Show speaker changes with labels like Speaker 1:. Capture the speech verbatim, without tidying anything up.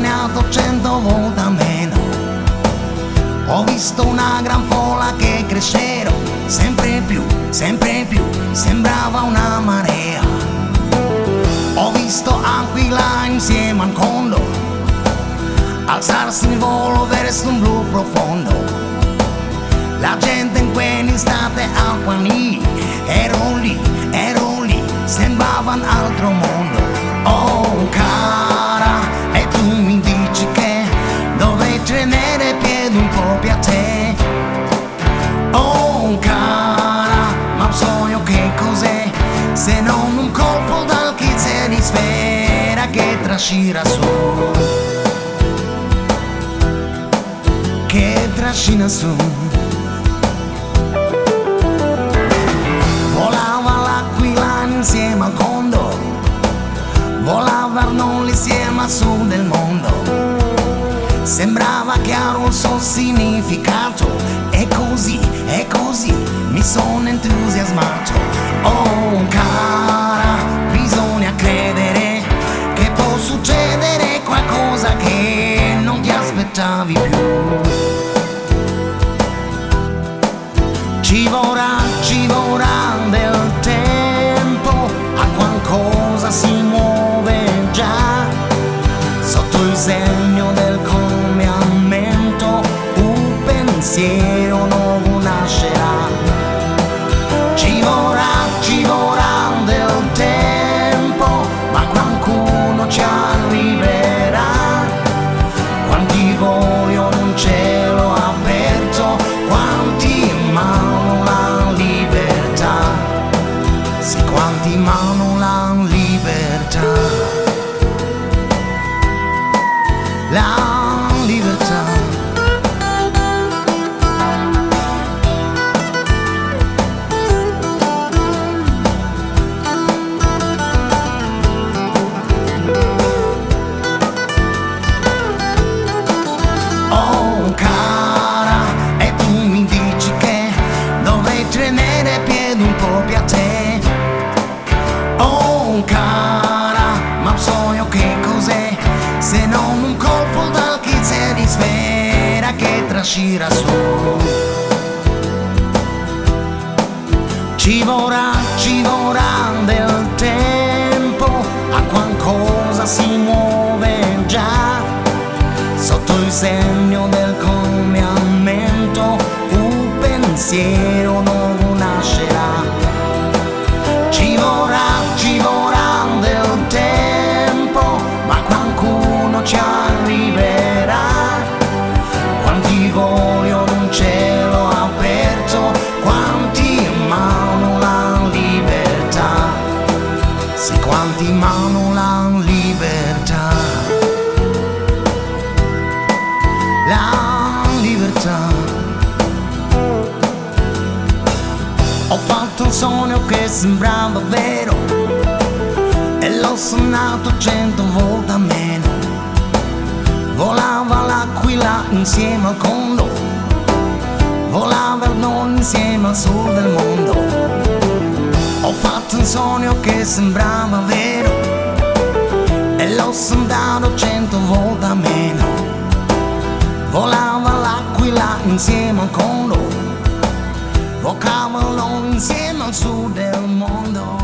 Speaker 1: sognato cento volte meno. Ho visto una gran folla che cresceva sempre più, sempre più, sembrava una marea. Ho visto aquila insieme al condor alzarsi in volo verso un blu profondo. La gente in quell'istante al panì, ero lì, ero lì, sembrava un altro mondo. Oh cara, e tu mi dici che dovrei tenere piede un po' più a te. Oh cara, ma un sogno che cos'è se non un colpo dal chizze di sfera che trascina su, che trascina su. Volava l'aquila insieme al condor, volava Arnold insieme al sud del mondo. Sembrava chiaro il suo significato, e così, e così mi sono entusiasmato. Oh cara, bisogna credere che può succedere qualcosa che non ti aspettavi più. Ci vorrà, ci vorrà del tempo, a qualcosa si muove già sotto il segno del cambiamento, un pensiero nuovo nascerà. Ci vorrà, ci vorrà del tempo, ma qualcuno ci arriverà. Quanti voli ho in un cielo aperto, quanti amano la libertà, sì, quanti amano la libertà. La libertà. Oh cara, e tu mi dici che dovrei tenere piede un po' più a te. Oh cara, ma un sogno che cos'è se non un colpo dal chizze di sfera che trascina su. Ci vorrà, ci vorrà del tempo, a qualcosa si muove già sotto il segno del cambiamento, un pensiero nuovo nascerà. Ci vorrà, ci vorrà del tempo, ma qualcuno ci arriverà. Quanti voli ho in un cielo aperto, quanti amano la libertà, sì, quanti amano la libertà. La libertà. Ho fatto un sogno che sembrava vero e l'ho sognato cento volte meno. Volava l'aquila insieme al condor, volava il nord insieme al sud del mondo. Ho fatto un sogno che sembrava vero e l'ho sognato cento volte meno. Volava l'aquila insieme al condor, volava il nord insieme al sud del mondo.